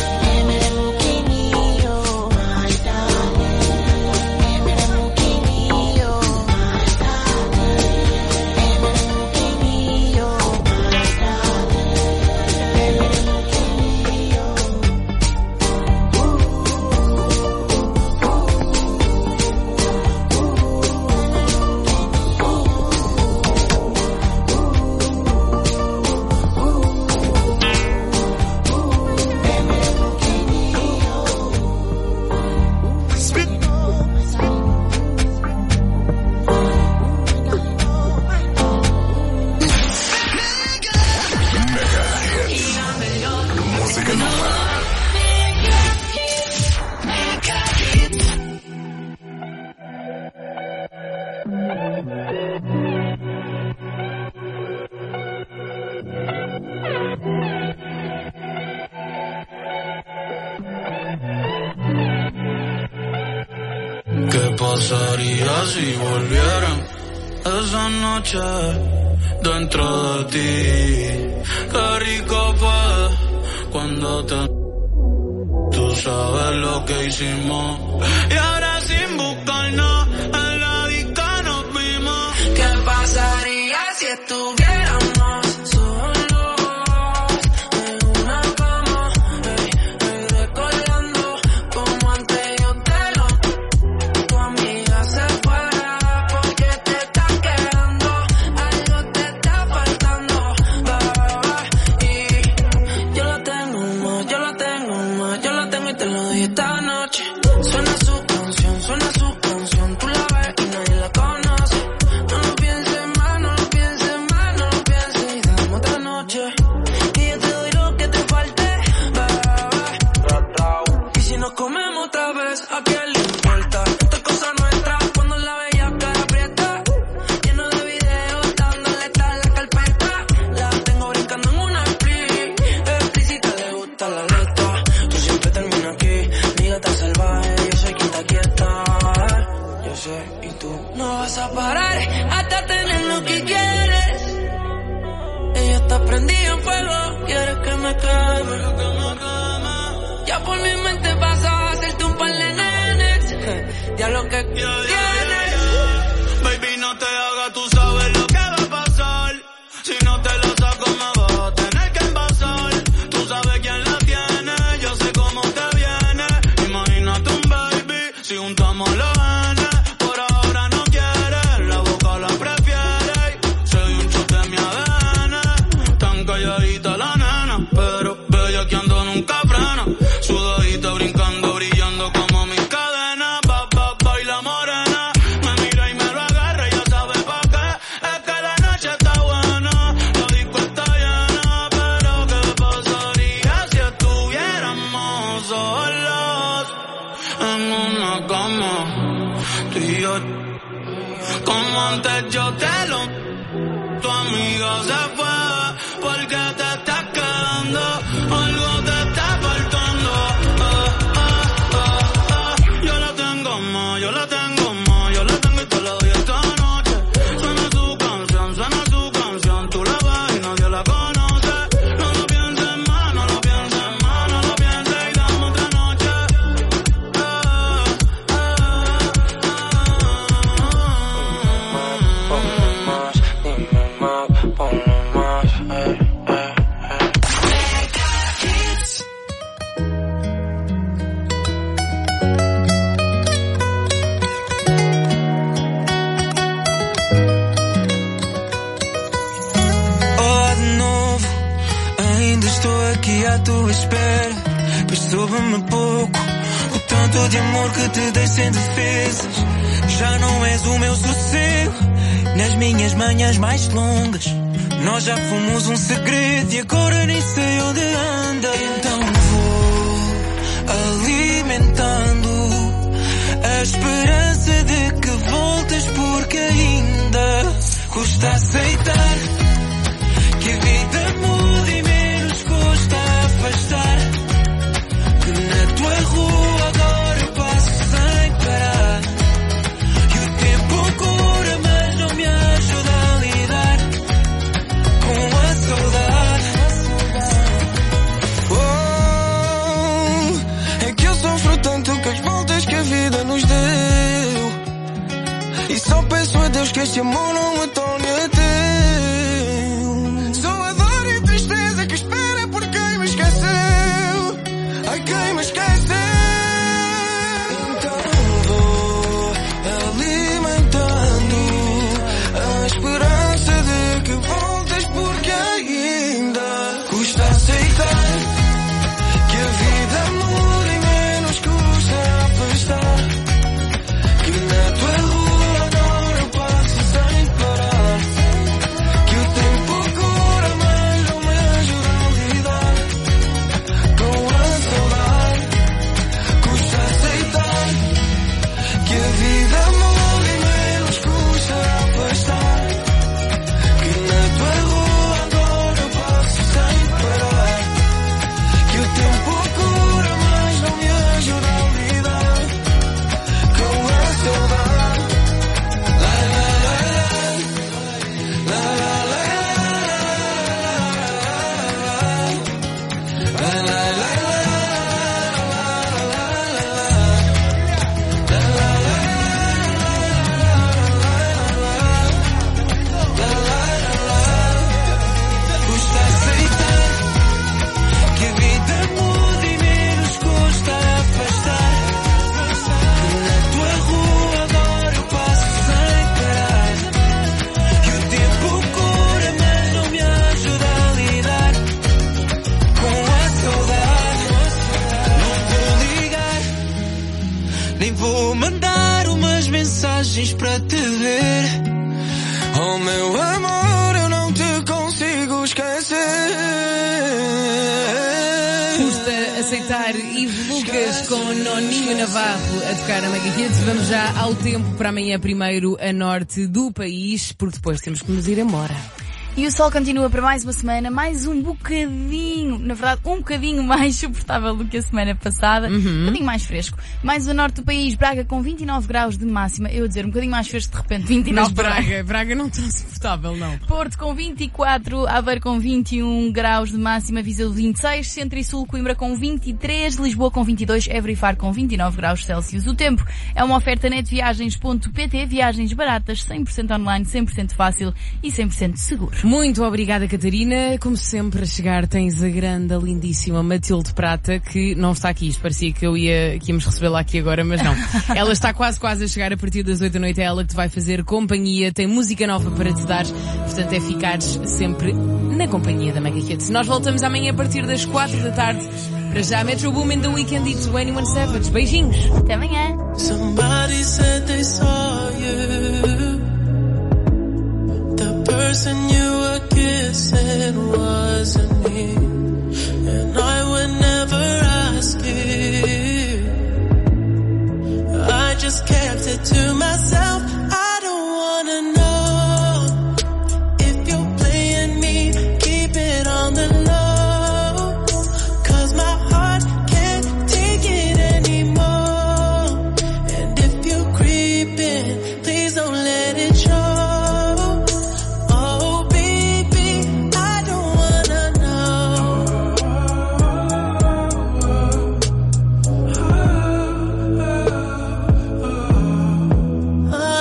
Pasaría si volvieran esa noche dentro de ti. Qué rico fue cuando te... Tú sabes lo que hicimos. Y ahora sin buscarnos en la disco nos vimos. ¿Qué pasaría si estuviéramos solos en una cama? Ey, ey, recordando como antes yo te lo... Tu amiga se fue porque te está quedando. Algo te está faltando, bebé. Y yo lo tengo más, yo lo tengo más, yo lo tengo y te lo doy esta noche. Suena su canción, suena su canción. Tú la ves y nadie la conoce. No lo pienses más, no lo pienses más, no lo pienses y dame otra noche. Y yo te doy lo que te falte, bebé. Y si nos comemos otra vez, ¿a quién le importa? Esta cosa nuestra cuando la veía cara aprieta. Lleno de videos dándole tal la carpeta. La tengo brincando en una split. Explícita le gusta la letra. Tú siempre terminas aquí. Mi gata salvaje, yo soy quien te quieta. Yo sé, y tú no vas a parar hasta tener lo que quieres. Ella está prendida en fuego, quieres que me queme. Ya por mi mente pasa a hacerte un par de nenes. Ya lo que quieres. Baby, no te hagas, tú sabes lo que va a pasar. Si no te lo saco me vas a tener que envasar. Tú sabes quién la tiene, yo sé cómo te viene. Imagínate un baby, si juntamos los genes. Por ahora no quiere, la boca la prefiere. Se dio un shot de mi A D N. Tan calladita la nena, pero bella que ando nunca frena. Sudadita brincando, brillando como mis cadenas. Ba, ba, baila morena. Me mira y me lo agarra, ya sabe pa' qué. Es que la noche está buena, la disco está llena. Pero ¿qué pasaría si estuviéramos solos en una cama? Tú y yo, como antes yo te lo... Tu amiga se fue porque te estás quedando. Algo te está faltando. Ah, ah, ah, ah. Yo la tengo más, yo la tengo más, yo la tengo y te la doy esta noche. Suena su canción, suena su canción. Tú la ves y nadie la conoce. No lo pienses más, no lo pienses más, no lo pienses y dame otra noche. Ah, ah, Ponme más, dime más, ponme más, eh, eh, eh. Olá de novo, ainda estou aqui à tua espera. Pois soube-me pouco o tanto de amor que te dei sem defesas. Já não és o meu sossego nas minhas manhãs mais longas. Nós já fomos um segredo e agora nem sei onde anda. Então vou alimentando a esperança de que voltes, porque ainda custa aceitar que a vida muda e menos custa afastar. Que na tua rua agora eu passo sem parar e o tempo nos deu. E só peço a Deus que este amor não me torne ateu. Só a dor e tristeza que espera por quem me esqueceu. Ai, quem me esqueceu. Então vou alimentando a esperança de que voltes, porque ainda custa aceitar que a vida muda e menos custa afastar. Que na tua rua agora eu passo sem parar. Que o tempo cura, mas não me ajuda a lidar com a saudade. Custa aceitar que a vida muda e menos custa afastar. Que na tua rua agora eu passo sem parar. Que o tempo cura, mas não me ajuda a lidar com a saudade. La la la la, la la la la, la la la custa aceitar que a vida muda e menos custa afastar. Que na tua rua agora eu passo sem parar. Que o tempo cura, mas não me ajuda a lidar com a saudade. Não vou ligar, nem vou mandar umas mensagens para te ver. Oh meu amor, eu não te consigo esquecer. Custa aceitar Ivo Lucas com Noninho Navarro a tocar a Mega Hits. Vamos já ao tempo para amanhã, primeiro a norte do país, porque depois temos que nos ir embora. E o sol continua para mais uma semana, mais um bocadinho, na verdade, um bocadinho mais suportável do que a semana passada, Uhum. um bocadinho mais fresco. Mais o norte do país, Braga com vinte e nove graus de máxima, eu a dizer, um bocadinho mais fresco de repente, vinte e nove Mas Braga, Braga não tão suportável, não. Porto com vinte e quatro, Aveiro com vinte e um graus de máxima, Viseu vinte e seis, Centro e Sul, Coimbra com vinte e três, Lisboa com vinte e dois, Évora e Faro com vinte e nove graus Celsius. O tempo é uma oferta netviagens ponto pt, viagens baratas, cem por cento online, cem por cento fácil e cem por cento seguro. Muito obrigada, Catarina. Como sempre, a chegar tens a grande, a lindíssima Matilde Prata, que não está aqui. Isto parecia que, eu ia, que íamos recebê-la aqui agora, mas não. Ela está quase, quase a chegar a partir das oito da noite. É ela que te vai fazer companhia. Tem música nova para te dar. Portanto, é ficares sempre na companhia da Mega Hits. Nós voltamos amanhã a partir das quatro da tarde. Para já, Metro Boomin, The Weeknd e vinte e um Savage. Beijinhos. Até amanhã. Somebody said they saw you. The person you were kissing wasn't me. And I would never ask you. I just kept it to myself. I don't wanna know if you're playing me. Keep it on the low. 'Cause my heart can't take it anymore. And if you're creeping, please don't let it show. Oh baby, I don't wanna know. I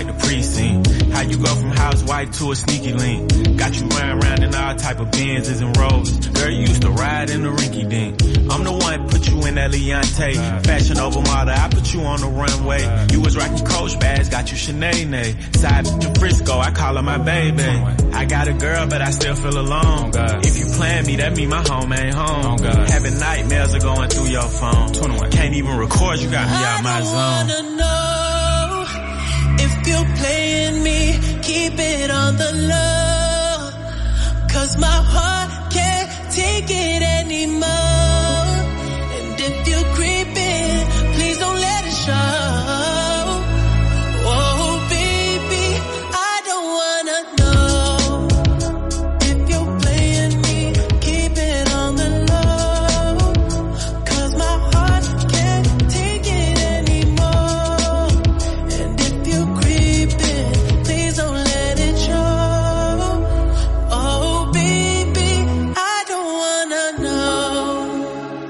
like the precinct. How you go from housewife to a sneaky link. Got you running around in all type of Benzes and Rolls. Girl, you used to ride in the rinky dink. I'm the one put you in that Leontay. Fashion over model, I put you on the runway. You was rocking Coach bags, got you Sinead. Side to Frisco, I call her my baby. I got a girl, but I still feel alone. If you plan me, that mean my home ain't home. Having nightmares are going through your phone. Can't even record, you got me out my zone. I wanna know if you're playing me, keep it on the low. Cause my heart can't take it anymore. And if you're creeping, please don't let it show. Oh baby, I don't wanna know if you're playing me, keep it on the low. Cause my heart can't take it anymore. And if you're creeping, please don't let it show. Oh baby, I don't wanna know.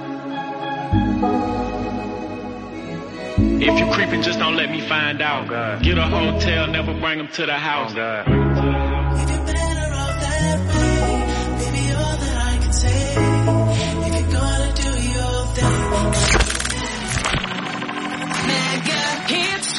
If you creeping, just don't let me find out. Get a hotel, never bring them to the house. If you're better off that way, baby, all that I can say. If you're gonna do your thing. Mega hits.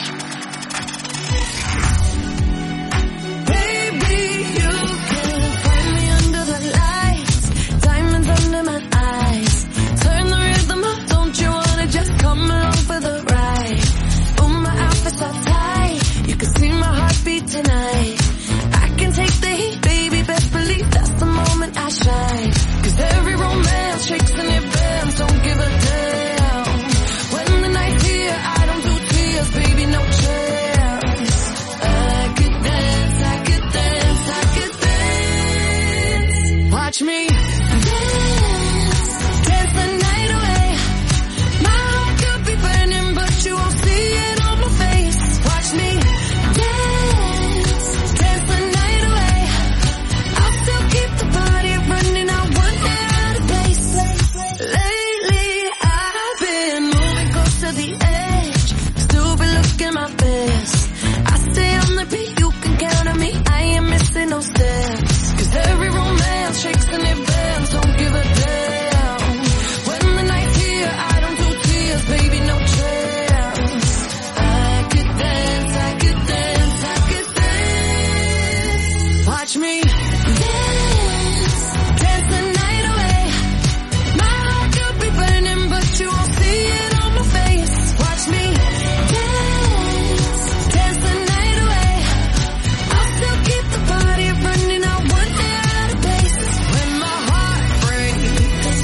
Baby, you can find me under the lights, diamonds under my eyes. Turn the rhythm up, don't you wanna just come along for the ride? Oh, my outfit's all tight, you can see my heartbeat tonight. I can take the heat, baby, best believe that's the moment I shine. Cause every romance shakes and it bends, don't give a damn. When the night's here, I don't do tears, baby, no chance. I could dance, I could dance, I could dance. Watch me dance, dance the night away. My heart could be burning, but you won't see it on my face. Watch me dance, dance the night away. I'll still keep the party running, I want it out of place. Lately, I've been moving close to the edge, still be looking my best. I stay on the beat, you can count on me, I ain't missing no steps. Cause every romance shakes and it bends, don't give a damn. When the night's here, I don't do tears, baby, no chance. I could dance, I could dance, I could dance. Watch me dance, dance the night away. My heart could be burning, but you won't see it on my face. Watch me dance, dance the night away. I'll still keep the party running, I want it out of place. When my heart breaks,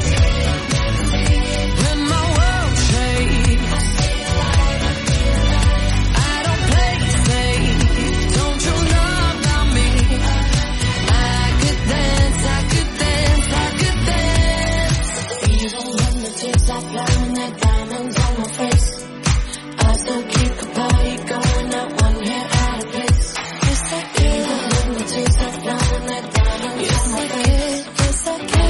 when my world shakes, I don't play safe, don't you know about me? I could dance, I could dance, I could dance. Even when the tears are flowing, like diamonds on my face, I still keep the party going, not one hair out of place. Yes, I can. Even when the tears are flowing, like diamonds on my face, yes, I can.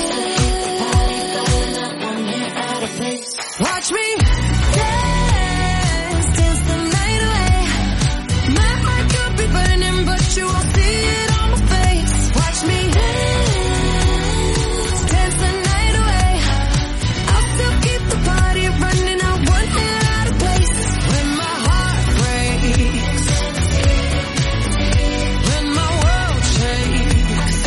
Watch me dance, dance the night away. My heart could be burning, but you won't see it on my face. Watch me dance, dance the night away. I'll still keep the party running, I want it out of place. When my heart breaks, when my world shakes,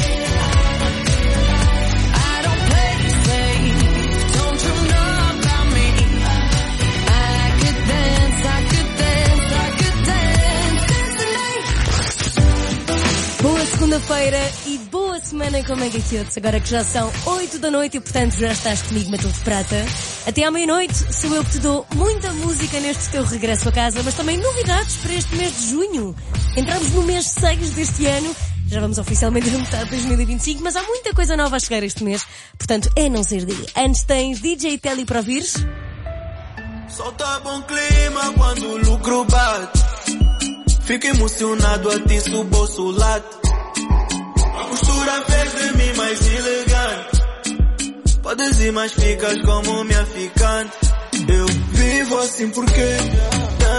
I don't play safe, don't you know about me? I could dance, I could dance, I could dance, dance the night. Boa segunda-feira e boa semana com Mega Hits. Agora que já são oito da noite e portanto já estás comigo, Matou de Prata. Até à meia-noite sou eu que te dou muita música neste teu regresso a casa, mas também novidades para este mês de junho. Entramos no mês seis deste ano, já vamos oficialmente na metade de dois mil e vinte e cinco, mas há muita coisa nova a chegar este mês, portanto é não ser dia. Antes tens D J Telly para ouvires. Solta bom clima quando o lucro bate. Fico emocionado, atiço o bolso late. A postura fez de mim mais elegante. Podes ir, mas ficas como minha ficante. Eu vivo assim porque tenho que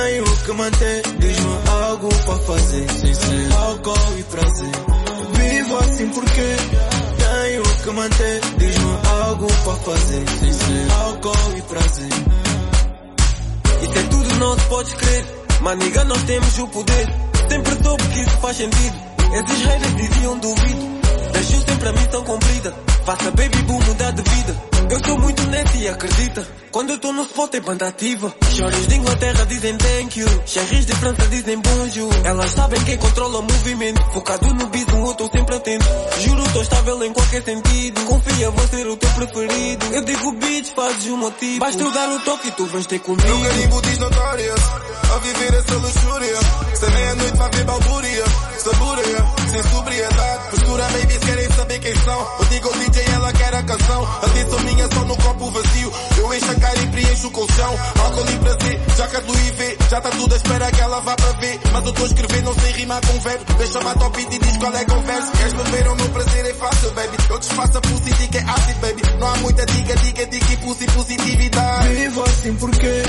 que manter, diz-me algo para fazer, sem ser álcool e prazer. Vivo assim porque tenho que manter, diz-me algo para fazer, sem ser álcool e prazer. Isso é tudo, não se pode crer, mas nigga, nós temos o poder. Sempre soube que isso faz sentido, esses haters diziam duvido. Deixo sempre a missão cumprida, faça baby boom mudar de vida. Eu sou muito neto e acredita, quando eu tô no spot é banda ativa. Choros de Inglaterra dizem thank you, Cherries de França dizem bonjour. Elas sabem quem controla o movimento, focado no beat, eu tô sempre atento. Juro, tô estável em qualquer sentido, confia, vou ser o teu preferido. Eu digo bitch, fazes o motivo, basta eu dar o toque e tu vens ter comigo. Meu carimbo diz notorious, a viver essa luxúria. Se é meia-noite vai ver balbúria, saboreia, sem sobriedade. Postura babies querem saber quem são, eu digo ao D J, ela quer a canção. Atenção minha só no copo vazio, eu encho a cara e preencho o colchão. Álcool e prazer, já que a Louis V, já tá tudo à espera que ela vá para ver. Mas eu tô a escrever, não sei rimar com verbo. Deixa-me a top beat e diz qual é conversa. Queres me ver, o meu prazer é fácil, baby. Eu desfaço a pussy, diga é ácido, baby. Não há muita dica, diga, diga e pussy, positividade. Vivo assim porque